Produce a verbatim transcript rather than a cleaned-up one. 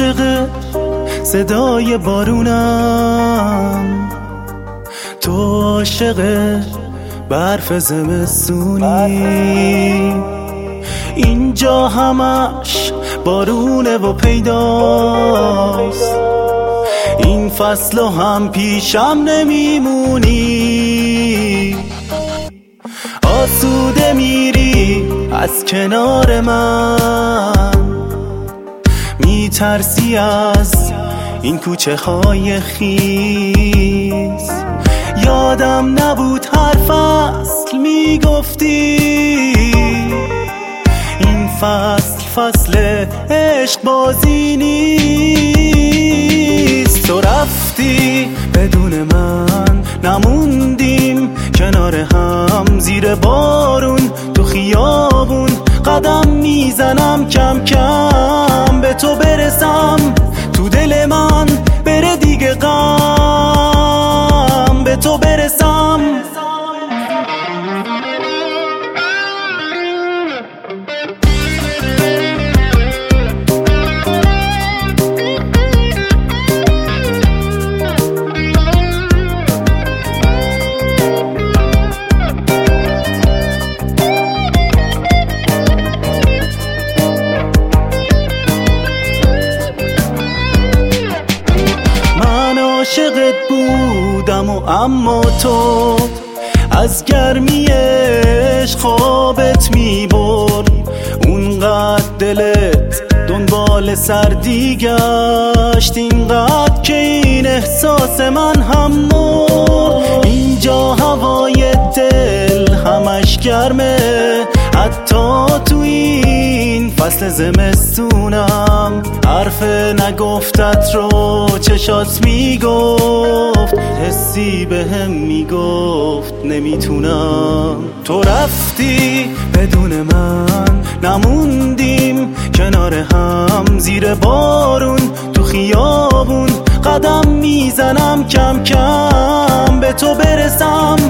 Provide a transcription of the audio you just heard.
عاشق صدای بارونم، تو عاشق برف زمستونی. اینجا همش بارونه و پیداست، این فصل هم پیشم نمیمونی. آسوده میری از کنار من، میترسی از این کوچه های خیس. یادم نبود هر فصل میگفتی این فصل فصل عشق بازی نیست. تو رفتی بدون من، نموندیم کنار هم زیر بارون تو خیابون. قدم میزنم کم کم به تو برسم، تو دل من بره دیگه غم به تو برسم. عاشقت بودم و اما تو از گرمی عشق خوابت میبرد. اونقدر دلت دنبال سردی گشت، اینقدر که این احساس من هم مرد. اینجا هوای دل همش گرمه، حتی تو این فصل زمستونم. حرف نگفتت رو چشات میگفت، حسی به هم میگفت نمیتونم. تو رفتی بدون من، نموندیم کنار هم زیر بارون تو خیابون. قدم میزنم کم کم به تو برسم،